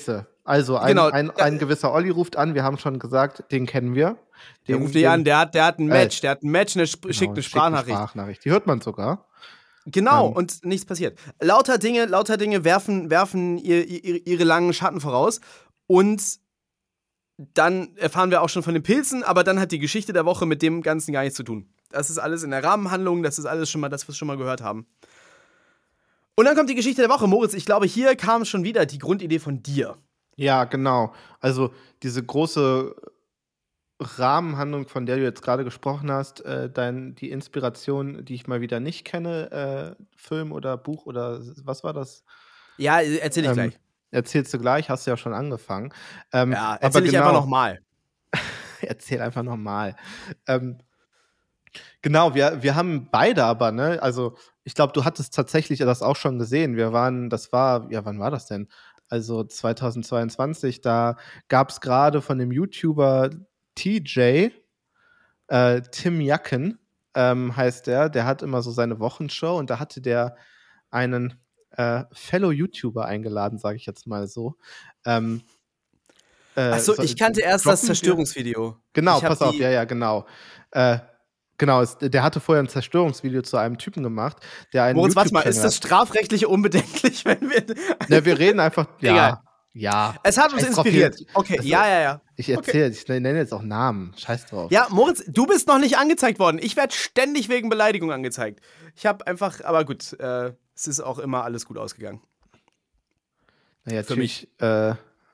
Also ein, Genau. ein, ein gewisser Olli ruft an, wir haben schon gesagt, den kennen wir. Der Den, ruft dich an, der hat, der hat ein Match, Äh, der hat ein Match, eine sp- genau, schickt eine schickt Sprachnachricht. Sprachnachricht. Die hört man sogar. Genau, Ähm. und nichts passiert. Lauter Dinge, lauter Dinge werfen, werfen ihr, ihr, ihre langen Schatten voraus. Und dann erfahren wir auch schon von den Pilzen, aber dann hat die Geschichte der Woche mit dem Ganzen gar nichts zu tun. Das ist alles in der Rahmenhandlung, das ist alles schon mal das, was wir schon mal gehört haben. Und dann kommt die Geschichte der Woche. Moritz, ich glaube, hier kam schon wieder die Grundidee von dir. Ja, genau. Also diese große Rahmenhandlung, von der du jetzt gerade gesprochen hast, äh, dein, die Inspiration, die ich mal wieder nicht kenne, äh, Film oder Buch oder was war das? Ja, erzähl ich Ähm, gleich. Erzählst du gleich, hast du ja schon angefangen. Ähm, Ja, aber erzähl ich genau, einfach nochmal. Erzähl einfach nochmal. Ähm, genau, wir, wir haben beide aber, ne? Also, ich glaube, du hattest tatsächlich das auch schon gesehen. Wir waren, das war, ja, wann war das denn? Also zweitausendzweiundzwanzig, da gab es gerade von dem YouTuber T J, äh, Tim Jacken, ähm, heißt der, der hat immer so seine Wochenshow und da hatte der einen äh, Fellow-YouTuber eingeladen, sage ich jetzt mal so. Ähm, äh, Achso, so, ich kannte erst das droppen wir- Zerstörungsvideo. Genau, Ich hab pass auf, die- ja, ja, genau. Äh, genau, es, der hatte vorher ein Zerstörungsvideo zu einem Typen gemacht, der einen Moritz, warte mal, ist YouTube-Channel das strafrechtlich unbedenklich, wenn wir. hat. Ne, wir reden einfach, ja, Egal. ja. Es hat uns Scheiß drauf, inspiriert. hier- Okay, also, ja, ja, ja. Ich erzähle, ich nenne jetzt auch Namen. Scheiß drauf. Ja, Moritz, du bist noch nicht angezeigt worden. Ich werde ständig wegen Beleidigung angezeigt. Ich habe einfach, aber gut, äh, es ist auch immer alles gut ausgegangen. Naja, Für natürlich, äh,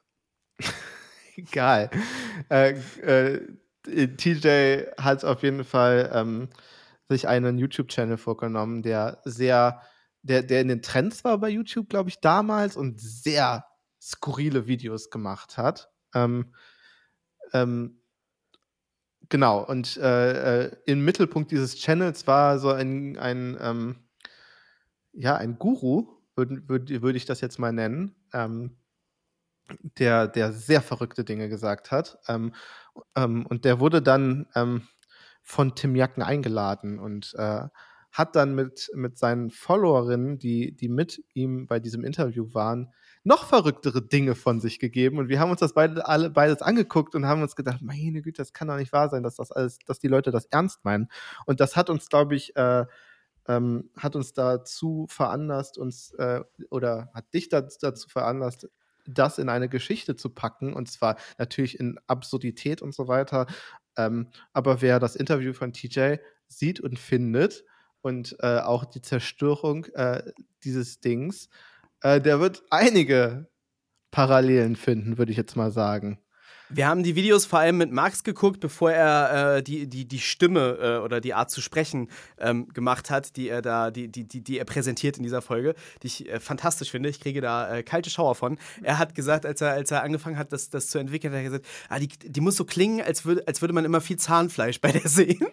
egal. Äh, äh, T J hat auf jeden Fall ähm, sich einen YouTube-Channel vorgenommen, der sehr, der, der in den Trends war bei YouTube, glaube ich, damals und sehr skurrile Videos gemacht hat. Ähm, ähm, genau, und äh, äh, im Mittelpunkt dieses Channels war so ein, ein ähm, ja, ein Guru, würde würd, würd ich das jetzt mal nennen, ähm, der, der sehr verrückte Dinge gesagt hat. Ähm, ähm, und der wurde dann ähm, von Tim Jacken eingeladen und äh, hat dann mit, mit seinen Followerinnen, die, die mit ihm bei diesem Interview waren, noch verrücktere Dinge von sich gegeben. Und wir haben uns das beide, alle beides angeguckt und haben uns gedacht, meine Güte, das kann doch nicht wahr sein, dass das alles, dass die Leute das ernst meinen. Und das hat uns, glaube ich, äh, ähm, hat uns dazu veranlasst, uns äh, oder hat dich dazu, dazu veranlasst, das in eine Geschichte zu packen, und zwar natürlich in Absurdität und so weiter. Ähm, aber wer das Interview von T J sieht und findet und äh, auch die Zerstörung äh, dieses Dings, äh, der wird einige Parallelen finden, würde ich jetzt mal sagen. Wir haben die Videos vor allem mit Max geguckt, bevor er äh, die, die, die Stimme äh, oder die Art zu sprechen ähm, gemacht hat, die er da, die, die, die, die er präsentiert in dieser Folge, die ich äh, fantastisch finde. Ich kriege da äh, kalte Schauer von. Er hat gesagt, als er, als er angefangen hat, das, das zu entwickeln, hat er gesagt, ah, die, die muss so klingen, als würde, als würde man immer viel Zahnfleisch bei der sehen.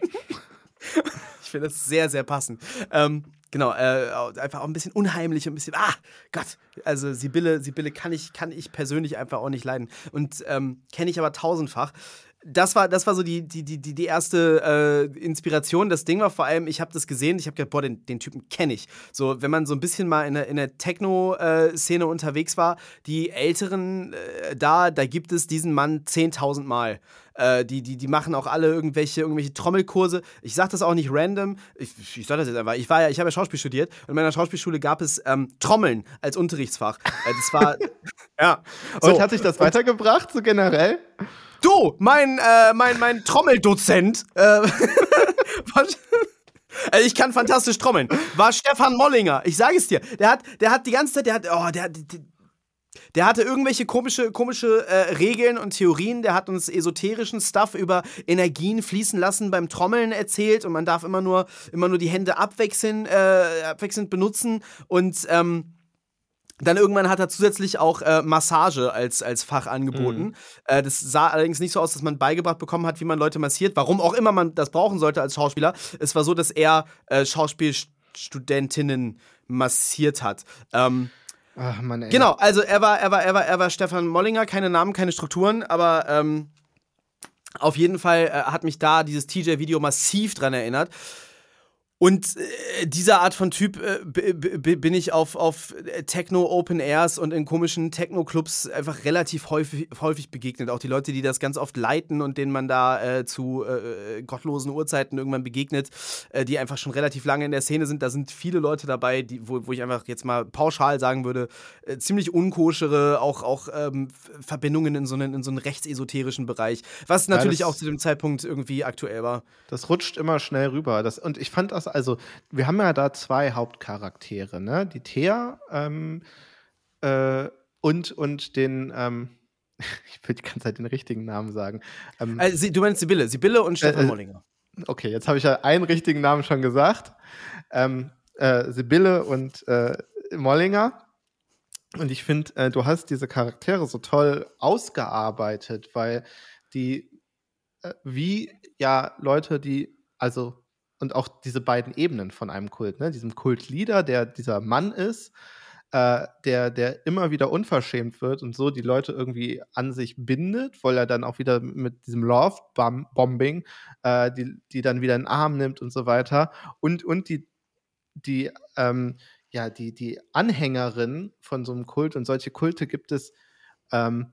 Ich finde das sehr, sehr passend. Ähm, genau, äh, einfach auch ein bisschen unheimlich und ein bisschen, ah, Gott, also Sibylle, Sibylle kann ich, kann ich persönlich einfach auch nicht leiden. Und ähm, kenne ich aber tausendfach. Das war, das war so die, die, die, die erste äh, Inspiration. Das Ding war vor allem, ich habe das gesehen, ich habe gedacht, boah, den, den Typen kenne ich. So, wenn man so ein bisschen mal in der, in der Techno-Szene unterwegs war, die Älteren äh, da, da gibt es diesen Mann zehntausend Mal. Äh, die, die, die machen auch alle irgendwelche, irgendwelche Trommelkurse. Ich sage das auch nicht random. Ich, ich sage das jetzt einfach. Ich, war ja, ich habe ja Schauspiel studiert und in meiner Schauspielschule gab es ähm, Trommeln als Unterrichtsfach. Äh, das war, ja. So. Und hat sich das weitergebracht, so generell? Du, mein, äh, mein, mein Trommeldozent, äh, ich kann fantastisch trommeln, war Stefan Mollinger. Ich sage es dir. Der hat, der hat die ganze Zeit, der hat, oh, der, der, der hatte irgendwelche komische, komische äh, Regeln und Theorien. Der hat uns esoterischen Stuff über Energien fließen lassen beim Trommeln erzählt und man darf immer nur, immer nur die Hände abwechselnd, äh, abwechselnd benutzen und, ähm, dann irgendwann hat er zusätzlich auch äh, Massage als, als Fach angeboten. Mhm. Äh, das sah allerdings nicht so aus, dass man beigebracht bekommen hat, wie man Leute massiert. Warum auch immer man das brauchen sollte als Schauspieler. Es war so, dass er äh, Schauspielstudentinnen massiert hat. Ähm, Ach Mann, ey. Genau, also er war, er war, er war, er war Stefan Mollinger, keine Namen, keine Strukturen, aber ähm, auf jeden Fall äh, hat mich da dieses T J-Video massiv dran erinnert. Und äh, dieser Art von Typ äh, b- b- bin ich auf, auf Techno-Open Airs und in komischen Techno-Clubs einfach relativ häufig, häufig begegnet. Auch die Leute, die das ganz oft leiten und denen man da äh, zu äh, gottlosen Uhrzeiten irgendwann begegnet, äh, die einfach schon relativ lange in der Szene sind. Da sind viele Leute dabei, die, wo, wo ich einfach jetzt mal pauschal sagen würde, äh, ziemlich unkoschere, auch, auch ähm, Verbindungen in so einen, in so einen rechtsesoterischen Bereich. Was natürlich Ja, auch das, zu dem Zeitpunkt irgendwie aktuell war. das rutscht immer schnell rüber. Das, und ich fand das, also, wir haben ja da zwei Hauptcharaktere, ne? Die Thea ähm, äh, und, und den, ähm, ich will die ganze Zeit den richtigen Namen sagen. Ähm, Äh, Sie, du meinst Sibylle, Sibylle und Stefan äh, Mollinger. okay, jetzt habe ich ja einen richtigen Namen schon gesagt. Ähm, äh, Sibylle und äh, Mollinger. Und ich finde, äh, du hast diese Charaktere so toll ausgearbeitet, weil die äh, wie ja Leute, die, also, und auch diese beiden Ebenen von einem Kult, ne? Diesem Kultleader, der dieser Mann ist, äh, der, der immer wieder unverschämt wird und so die Leute irgendwie an sich bindet, weil er dann auch wieder mit diesem Love-Bombing äh, die, die dann wieder in den Arm nimmt und so weiter. Und, und die, die, ähm, ja, die, die Anhängerin von so einem Kult, und solche Kulte gibt es, ähm,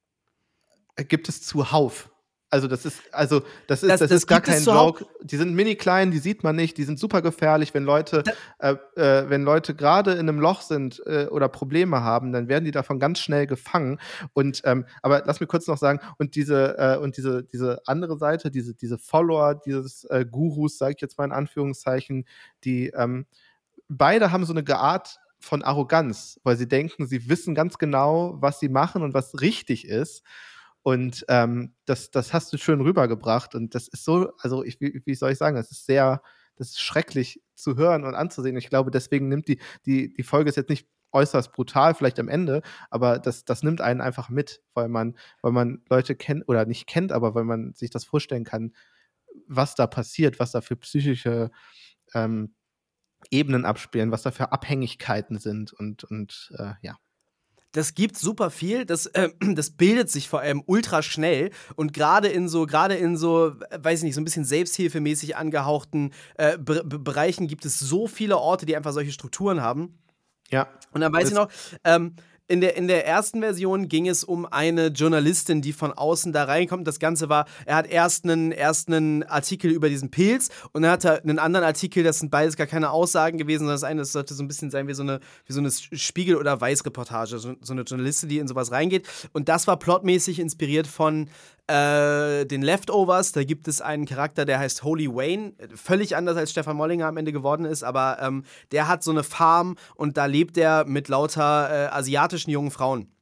gibt es zuhauf. Also das ist, also das ist, Das, das das ist gar gibt es kein zuhauf. Joke. Die sind mini klein, die sieht man nicht, die sind super gefährlich. Wenn Leute, Da, äh, äh, wenn Leute gerade in einem Loch sind äh, oder Probleme haben, dann werden die davon ganz schnell gefangen. Und ähm, aber lass mich kurz noch sagen, und diese äh, und diese diese andere Seite, diese diese Follower dieses äh, Gurus, sage ich jetzt mal in Anführungszeichen, die ähm, beide haben so eine Art von Arroganz, weil sie denken, sie wissen ganz genau, was sie machen und was richtig ist. Und ähm, das, das hast du schön rübergebracht. Und das ist so, also ich, wie, wie soll ich sagen, das ist sehr, das ist schrecklich zu hören und anzusehen. Ich glaube, deswegen nimmt die, die, die Folge ist jetzt nicht äußerst brutal, vielleicht am Ende, aber das, das nimmt einen einfach mit, weil man, weil man Leute kennt oder nicht kennt, aber weil man sich das vorstellen kann, was da passiert, was da für psychische ähm, Ebenen abspielen, was da für Abhängigkeiten sind und, und äh, ja. das gibt super viel, das, äh, das bildet sich vor allem ultra schnell und gerade in so, gerade in so, äh, weiß ich nicht, so ein bisschen selbsthilfemäßig angehauchten äh, Be Be Bereichen gibt es so viele Orte, die einfach solche Strukturen haben. Ja. Und dann weiß ich Das, noch, ähm, in der, in der ersten Version ging es um eine Journalistin, die von außen da reinkommt. Das Ganze war, er hat erst einen, erst einen Artikel über diesen Pilz und dann hat er einen anderen Artikel, das sind beides gar keine Aussagen gewesen, sondern das eine das sollte so ein bisschen sein wie so eine, wie so eine Spiegel- oder Weiß-Reportage, so, so eine Journalistin, die in sowas reingeht. Und das war plotmäßig inspiriert von äh, den Leftovers. Da gibt es einen Charakter, der heißt Holy Wayne, völlig anders als Stefan Mollinger am Ende geworden ist, aber ähm, der hat so eine Farm und da lebt er mit lauter äh, asiatischen jungen Frauen.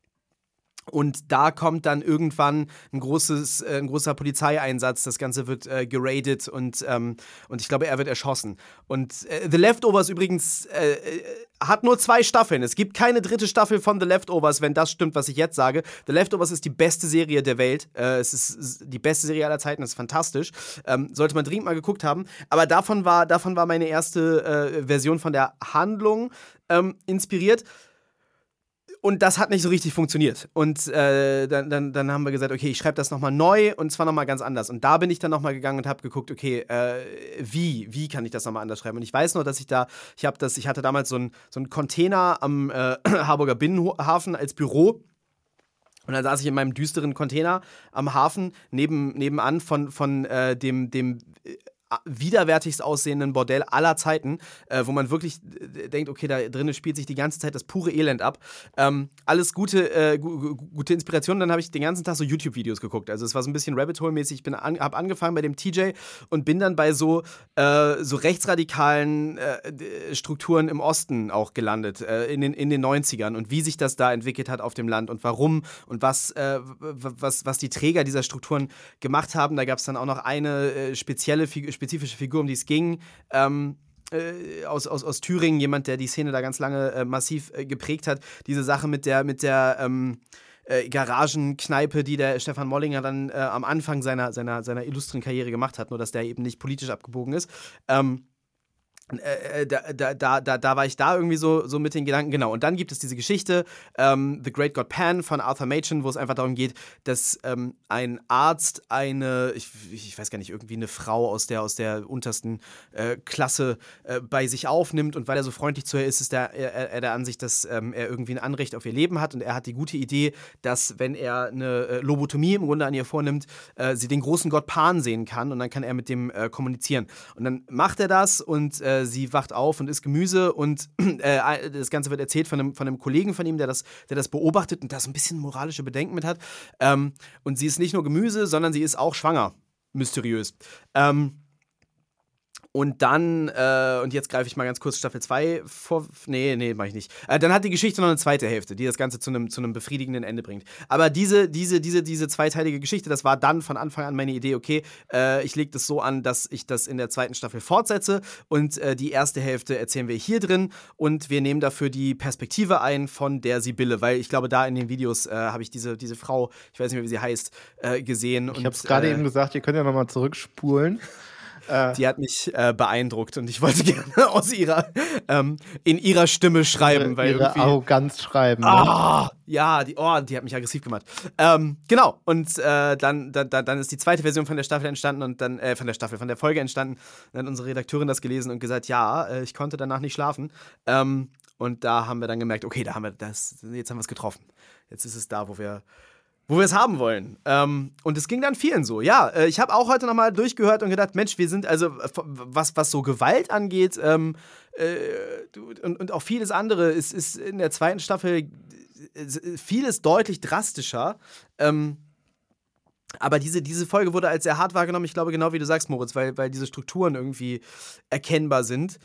Und da kommt dann irgendwann ein, großes, äh, ein großer Polizeieinsatz. Das Ganze wird äh, geradet und, ähm, und ich glaube, er wird erschossen. Und äh, The Leftovers übrigens äh, äh, hat nur zwei Staffeln. Es gibt keine dritte Staffel von The Leftovers, wenn das stimmt, was ich jetzt sage. The Leftovers ist die beste Serie der Welt. Äh, es ist, ist die beste Serie aller Zeiten. Das ist fantastisch. Ähm, sollte man dringend mal geguckt haben. Aber davon war, davon war meine erste äh, Version von der Handlung ähm, inspiriert. Und das hat nicht so richtig funktioniert. Und äh, dann, dann, dann haben wir gesagt, okay, ich schreibe das nochmal neu und zwar nochmal ganz anders. Und da bin ich dann nochmal gegangen und habe geguckt, okay, äh, wie, wie kann ich das nochmal anders schreiben? Und ich weiß noch, dass ich da, ich habe das, ich hatte damals so einen so einen Container am äh, Harburger Binnenhafen als Büro. Und dann saß ich in meinem düsteren Container am Hafen neben, nebenan von, von äh, dem, dem äh, widerwärtigst aussehenden Bordell aller Zeiten, äh, wo man wirklich äh, denkt, okay, da drinnen spielt sich die ganze Zeit das pure Elend ab. Ähm, alles gute, äh, gu gute Inspiration. Dann habe ich den ganzen Tag so YouTube-Videos geguckt. Also es war so ein bisschen Rabbit Hole-mäßig. Ich bin an, habe angefangen bei dem T J und bin dann bei so, äh, so rechtsradikalen äh, Strukturen im Osten auch gelandet, äh, in, den, in den neunzigern und wie sich das da entwickelt hat auf dem Land und warum und was, äh, was, was die Träger dieser Strukturen gemacht haben. Da gab es dann auch noch eine äh, spezielle Figur, spezifische Figur, um die es ging, ähm, äh, aus, aus, aus Thüringen, jemand, der die Szene da ganz lange äh, massiv äh, geprägt hat. Diese Sache mit der, mit der ähm, äh, Garagenkneipe, die der Stefan Mollinger dann äh, am Anfang seiner, seiner, seiner illustren Karriere gemacht hat, nur dass der eben nicht politisch abgebogen ist. Ähm, Äh, da, da, da, da, da war ich da irgendwie so, so mit den Gedanken, genau. Und dann gibt es diese Geschichte, ähm, The Great God Pan von Arthur Machen, wo es einfach darum geht, dass ähm, ein Arzt eine, ich, ich weiß gar nicht, irgendwie eine Frau aus der, aus der untersten äh, Klasse äh, bei sich aufnimmt, und weil er so freundlich zu ihr ist, ist der, er, er der Ansicht, dass ähm, er irgendwie ein Anrecht auf ihr Leben hat, und er hat die gute Idee, dass, wenn er eine äh, Lobotomie im Grunde an ihr vornimmt, äh, sie den großen Gott Pan sehen kann, und dann kann er mit dem äh, kommunizieren. Und dann macht er das, und äh, sie wacht auf und isst Gemüse, und äh, das Ganze wird erzählt von einem, von einem Kollegen von ihm, der das, der das beobachtet und da so ein bisschen moralische Bedenken mit hat. Ähm, und sie ist nicht nur Gemüse, sondern sie ist auch schwanger. Mysteriös. Ähm, Und dann, äh, und jetzt greife ich mal ganz kurz Staffel zwei vor. Nee, nee, mache ich nicht. Äh, dann hat die Geschichte noch eine zweite Hälfte, die das Ganze zu einem zu einem befriedigenden Ende bringt. Aber diese, diese, diese, diese zweiteilige Geschichte, das war dann von Anfang an meine Idee, okay, äh, ich lege das so an, dass ich das in der zweiten Staffel fortsetze, und äh, die erste Hälfte erzählen wir hier drin, und wir nehmen dafür die Perspektive ein von der Sibylle, weil ich glaube, da in den Videos äh, habe ich diese, diese Frau, ich weiß nicht mehr, wie sie heißt, äh, gesehen. Ich habe es gerade äh, eben gesagt, ihr könnt ja nochmal zurückspulen. Die hat mich äh, beeindruckt, und ich wollte gerne aus ihrer, ähm, in ihrer Stimme schreiben, ihre, weil ihre irgendwie. Arroganz schreiben. Ne? Ah, ja, die, oh, die hat mich aggressiv gemacht. Ähm, genau, und äh, dann, dann, dann ist die zweite Version von der Staffel entstanden, und dann, äh, von der Staffel, von der Folge entstanden. Dann hat unsere Redakteurin das gelesen und gesagt, ja, äh, ich konnte danach nicht schlafen. Ähm, und da haben wir dann gemerkt, okay, da haben wir das, jetzt haben wir es getroffen. Jetzt ist es da, wo wir. Wo wir es haben wollen. Ähm, und es ging dann vielen so. Ja, äh, ich habe auch heute nochmal durchgehört und gedacht, Mensch, wir sind also, was, was so Gewalt angeht, ähm, äh, und, und auch vieles andere, ist, ist in der zweiten Staffel äh, vieles deutlich drastischer. Ähm, aber diese, diese Folge wurde als sehr hart wahrgenommen, ich glaube, genau wie du sagst, Moritz, weil, weil diese Strukturen irgendwie erkennbar sind.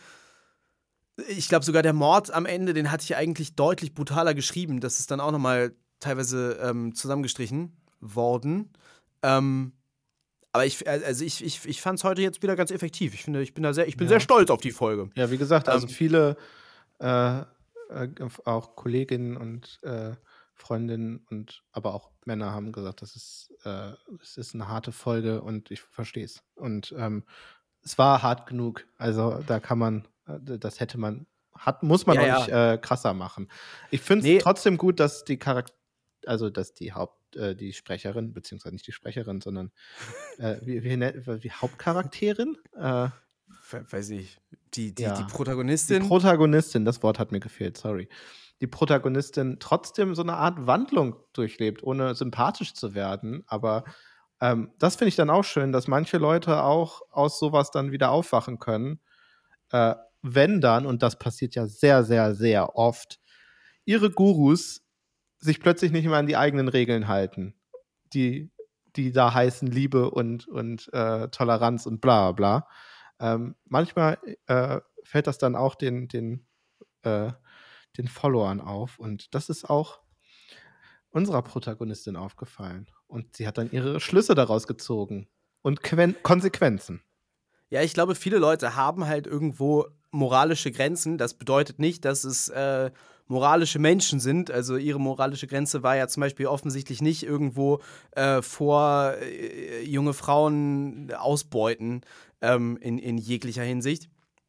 Ich glaube, sogar der Mord am Ende, den hatte ich eigentlich deutlich brutaler geschrieben. Das ist dann auch nochmal teilweise ähm, zusammengestrichen worden. Ähm, aber ich, also ich, ich, ich fand es heute jetzt wieder ganz effektiv. Ich finde, ich bin da sehr, ich bin Ja. sehr stolz auf die Folge. Ja, wie gesagt, also Ähm, viele äh, äh, auch Kolleginnen und äh, Freundinnen und aber auch Männer haben gesagt, das ist, äh, es ist eine harte Folge, und ich verstehe es. Und ähm, es war hart genug. Also da kann man, äh, das hätte man, hat, muss man Ja, auch ja. nicht äh, krasser machen. Ich finde es Nee. trotzdem gut, dass die Charakter, also dass die Haupt, äh, die Sprecherin, beziehungsweise nicht die Sprecherin, sondern äh, wie, wie, nennt- wie Hauptcharakterin? Äh, Weiß ich. Die, die, ja. die Die Protagonistin. Protagonistin, das Wort hat mir gefehlt, sorry. Die Protagonistin trotzdem so eine Art Wandlung durchlebt, ohne sympathisch zu werden. Aber ähm, das finde ich dann auch schön, dass manche Leute auch aus sowas dann wieder aufwachen können. Äh, wenn dann, und das passiert ja sehr, sehr, sehr oft, ihre Gurus sich plötzlich nicht mehr an die eigenen Regeln halten, die, die da heißen Liebe und, und äh, Toleranz und bla bla. Ähm, manchmal äh, fällt das dann auch den, den, äh, den Followern auf, und das ist auch unserer Protagonistin aufgefallen. Und sie hat dann ihre Schlüsse daraus gezogen und Quen Konsequenzen. Ja, ich glaube, viele Leute haben halt irgendwo moralische Grenzen. Das bedeutet nicht, dass es äh, moralische Menschen sind. Also ihre moralische Grenze war ja zum Beispiel offensichtlich nicht irgendwo äh, vor äh, junge Frauen ausbeuten ähm, in, in jeglicher Hinsicht.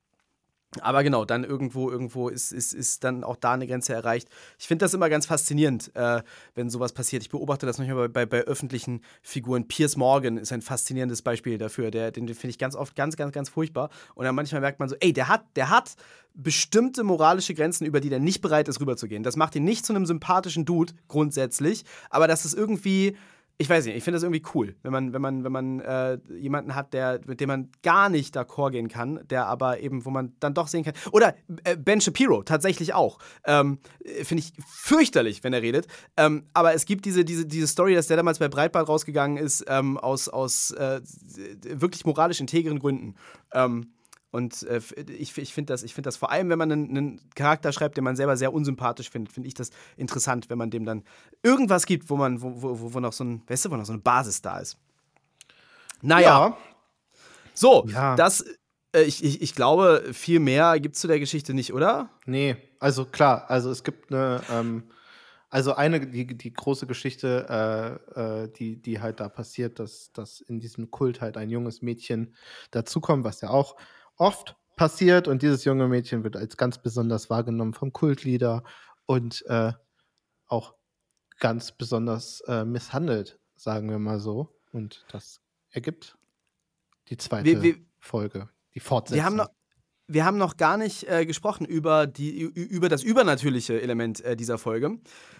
Aber genau, dann irgendwo, irgendwo ist, ist, ist dann auch da eine Grenze erreicht. Ich finde das immer ganz faszinierend, äh, wenn sowas passiert. Ich beobachte das manchmal bei, bei, bei öffentlichen Figuren. Piers Morgan ist ein faszinierendes Beispiel dafür. Der, den den finde ich ganz oft ganz, ganz, ganz furchtbar. Und dann manchmal merkt man so, ey, der hat, der hat bestimmte moralische Grenzen, über die der nicht bereit ist, rüberzugehen. Das macht ihn nicht zu einem sympathischen Dude, grundsätzlich. Aber das ist irgendwie. Ich weiß nicht, ich finde das irgendwie cool, wenn man, wenn man, wenn man äh, jemanden hat, der, mit dem man gar nicht d'accord gehen kann, der aber eben, wo man dann doch sehen kann. Oder äh, Ben Shapiro, tatsächlich auch. Ähm, finde ich fürchterlich, wenn er redet. Ähm, aber es gibt diese, diese, diese Story, dass der damals bei Breitbart rausgegangen ist, ähm, aus, aus äh, wirklich moralisch integren Gründen. Ähm, Und äh, ich, ich finde das, find das vor allem, wenn man einen, einen Charakter schreibt, den man selber sehr unsympathisch findet, finde ich das interessant, wenn man dem dann irgendwas gibt, wo man, wo, wo, wo noch so ein, weißt du, wo noch so eine Basis da ist. Naja. Ja. So, Ja. das, äh, ich, ich, ich glaube, viel mehr gibt es zu der Geschichte nicht, oder? Nee, also klar, also es gibt eine, ähm, also eine, die, die große Geschichte, äh, äh, die, die halt da passiert, dass, dass in diesem Kult halt ein junges Mädchen dazukommt, was ja auch oft passiert und dieses junge Mädchen wird als ganz besonders wahrgenommen vom Kultleader und äh, auch ganz besonders äh, misshandelt, sagen wir mal so. Und das ergibt die zweite Wir- wir- Folge, die Fortsetzung. Wir haben noch, wir haben noch gar nicht äh, gesprochen über, die, ü- über das übernatürliche Element äh, dieser Folge.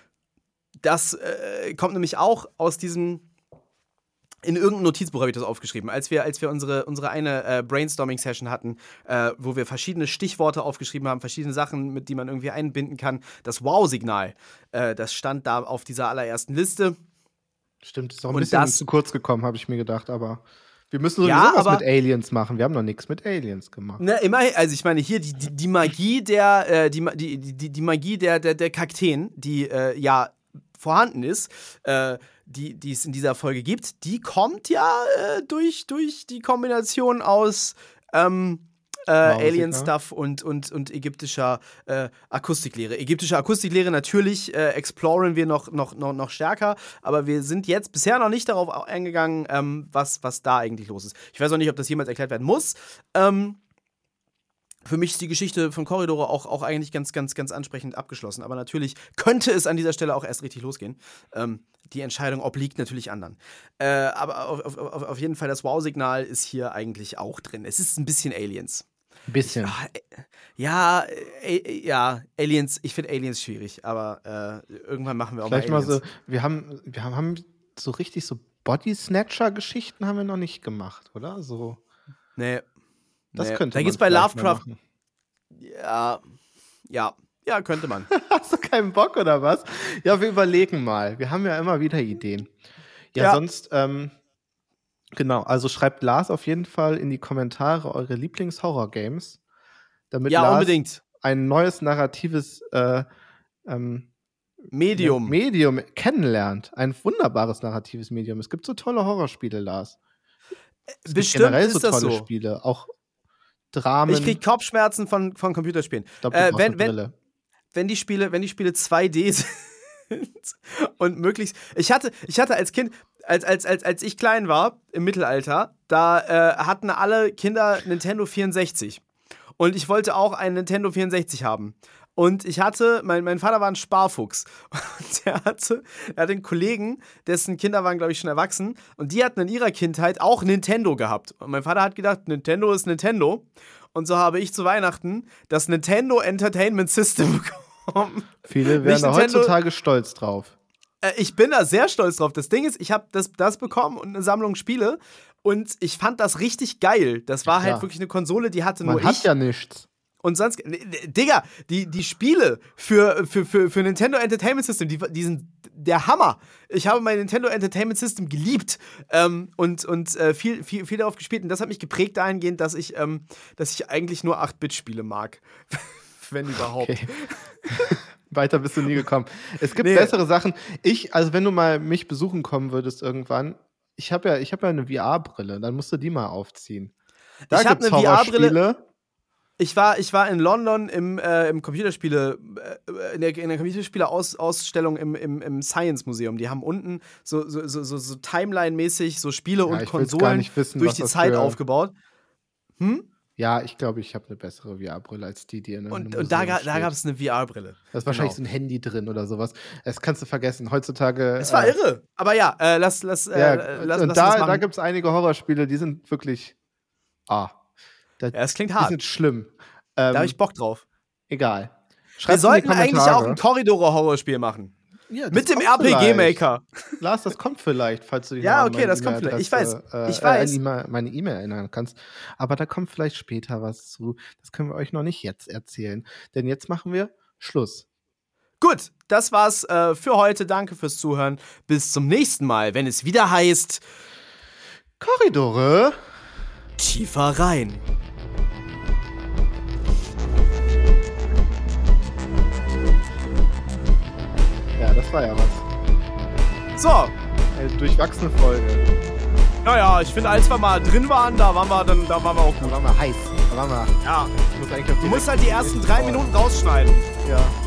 Das äh, kommt nämlich auch aus diesem. In irgendeinem Notizbuch habe ich das aufgeschrieben, als wir, als wir unsere, unsere eine äh, Brainstorming-Session hatten, äh, wo wir verschiedene Stichworte aufgeschrieben haben, verschiedene Sachen, mit die man irgendwie einbinden kann. Das Wow-Signal, äh, das stand da auf dieser allerersten Liste. Stimmt, ist auch ein Und bisschen das- zu kurz gekommen, habe ich mir gedacht, aber wir müssen sowieso Ja, was aber- mit Aliens machen. Wir haben noch nichts mit Aliens gemacht. Ne, immerhin, also ich meine hier die, die, die Magie der äh, die, Ma- die, die, die Magie der, der, der Kakteen, die äh, ja vorhanden ist, äh, die, die es in dieser Folge gibt, die kommt ja äh, durch, durch die Kombination aus ähm, äh, Wow, Alien-Stuff und, und, und ägyptischer äh, Akustiklehre. Ägyptische Akustiklehre natürlich äh, exploren wir noch, noch, noch, noch stärker, aber wir sind jetzt bisher noch nicht darauf eingegangen, ähm, was, was da eigentlich los ist. Ich weiß auch nicht, ob das jemals erklärt werden muss. Ähm, Für mich ist die Geschichte von Corridore auch, auch eigentlich ganz, ganz, ganz ansprechend abgeschlossen. Aber natürlich könnte es an dieser Stelle auch erst richtig losgehen. Ähm, die Entscheidung obliegt natürlich anderen. Äh, aber auf, auf, auf auf jeden Fall, das Wow-Signal ist hier eigentlich auch drin. Es ist ein bisschen Aliens. Ein bisschen. Ah, äh, ja, äh, äh, ja, Aliens, ich finde Aliens schwierig, aber äh, irgendwann machen wir auch Vielleicht mal mal Aliens. so, wir haben, wir haben, haben so richtig so Body-Snatcher-Geschichten haben wir noch nicht gemacht, oder? So, Nee. das nee. könnte Da man geht's bei vielleicht mal Lovecraft. machen. Ja, ja, ja, könnte man. Hast du keinen Bock oder was? Ja, wir überlegen mal. Wir haben ja immer wieder Ideen. Ja, Ja. sonst, ähm, genau, also schreibt Lars auf jeden Fall in die Kommentare eure Lieblings-Horror-Games, damit Ja, Lars unbedingt. ein neues narratives äh, ähm, Medium. Medium kennenlernt. Ein wunderbares narratives Medium. Es gibt so tolle Horrorspiele, Lars. Es gibt Bestimmt generell ist so das tolle so. Spiele, auch Dramen. Ich krieg Kopfschmerzen von, von Computerspielen. Ich glaub, du äh, brauchst wenn, eine wenn, Brille. wenn die Spiele, wenn die Spiele zwei D sind und möglichst. Ich hatte, ich hatte als Kind, als, als, als, als ich klein war, im Mittelalter, da äh, hatten alle Kinder Nintendo vierundsechzig. Und ich wollte auch einen Nintendo vierundsechzig haben. Und ich hatte, mein, mein Vater war ein Sparfuchs. Und der hatte, er hatte einen Kollegen, dessen Kinder waren, glaube ich, schon erwachsen. Und die hatten in ihrer Kindheit auch Nintendo gehabt. Und mein Vater hat gedacht, Nintendo ist Nintendo. Und so habe ich zu Weihnachten das Nintendo Entertainment System bekommen. Viele wären Nicht da Nintendo- heutzutage stolz drauf. Äh, ich bin da sehr stolz drauf. Das Ding ist, ich habe das, das bekommen und eine Sammlung Spiele. Und ich fand das richtig geil. Das war Klar. halt wirklich eine Konsole, die hatte Man nur hat ich. ja nichts. Und sonst, nee, nee, Digga, die, die Spiele für, für, für, für Nintendo Entertainment System, die, die sind der Hammer. Ich habe mein Nintendo Entertainment System geliebt ähm, und, und äh, viel, viel, viel darauf gespielt. Und das hat mich geprägt dahingehend, dass ich, ähm, dass ich eigentlich nur acht Bit Spiele mag. Wenn überhaupt. Okay. Weiter bist du nie gekommen. Es gibt Nee. bessere Sachen. Ich, also wenn du mal mich besuchen kommen würdest irgendwann, ich habe ja, ich habe ja eine V R-Brille, dann musst du die mal aufziehen. Da Ich hab gibt's eine V R-Brille. Horrorspiele. Ich war, ich war in London im, äh, im Computerspiele, äh, in der, in der Computerspiele-Ausstellung im, im, im Science Museum. Die haben unten so, so, so, so, so Timeline-mäßig so Spiele Ja, und ich will's gar Konsolen nicht wissen, durch was die das Zeit für- aufgebaut. Hm? Ja, ich glaube, ich habe eine bessere V R-Brille als die, die in einem Und, Museum und da, ga- da steht. gab es eine V R-Brille. Da ist wahrscheinlich genau. so ein Handy drin oder sowas. Das kannst du vergessen. Heutzutage. Es war äh, irre. Aber ja, äh, lass, lass, äh, Ja, lass, und lass da, das da machen. gibt es einige Horrorspiele, die sind wirklich. Ah. Da, Ja, es klingt die hart. sind schlimm. Ähm, Da habe ich Bock drauf. egal. Wir Schreibt's in die sollten eigentlich auch ein Kommentare. Corridor-Horrorspiel machen. Ja, das Mit dem kommt R P vielleicht. G-Maker. Lars, das kommt vielleicht, falls du dich Ja, noch an okay, meine das kommt vielleicht. Ich E-Mail-Adresse, weiß. Ich äh, weiß. Äh, an die- meine E-Mail erinnern kannst. Aber da kommt vielleicht später was zu. Das können wir euch noch nicht jetzt erzählen. Denn jetzt machen wir Schluss. Gut, das war's äh, für heute. Danke fürs Zuhören. Bis zum nächsten Mal, wenn es wieder heißt Korridore. Tiefer rein. Ja, das war ja was. So, Eine durchwachsene Folge. naja, ich finde, als wir mal drin waren, da waren wir, dann, da waren wir auch Da gut. waren wir heiß. Da waren wir. Ja, Ich muss eigentlich auf du musst halt die ersten drei Minuten rausschneiden. Ja.